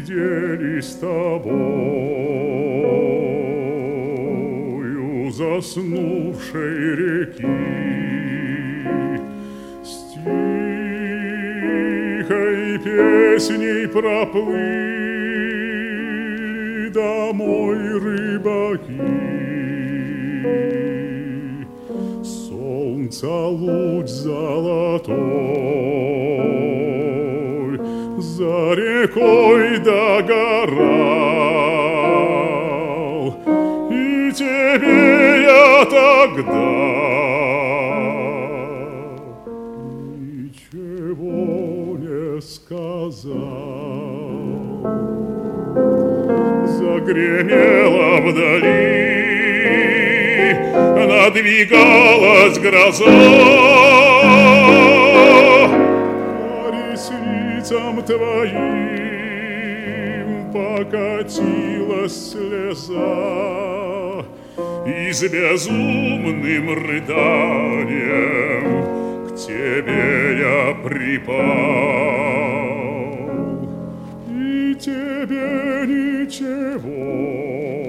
сидели с тобою заснувшей реки, с тихой песней проплыли домой рыбаки. Солнца луч золотой за рекой догорал, и тебе я тогда ничего не сказал. Загремела вдали, надвигалась гроза, по ресницам твоим покатилась слеза, и с безумным рыданием к тебе я припал, и тебе ничего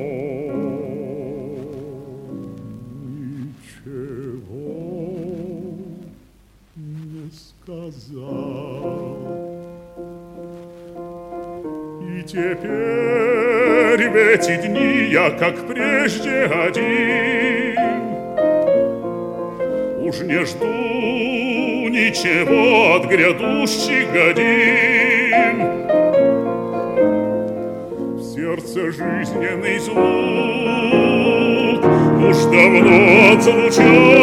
не сказал. И теперь в эти дни я, как прежде, один, уж не жду ничего от грядущих годин. В сердце жизненный звук уж давно отзвучал,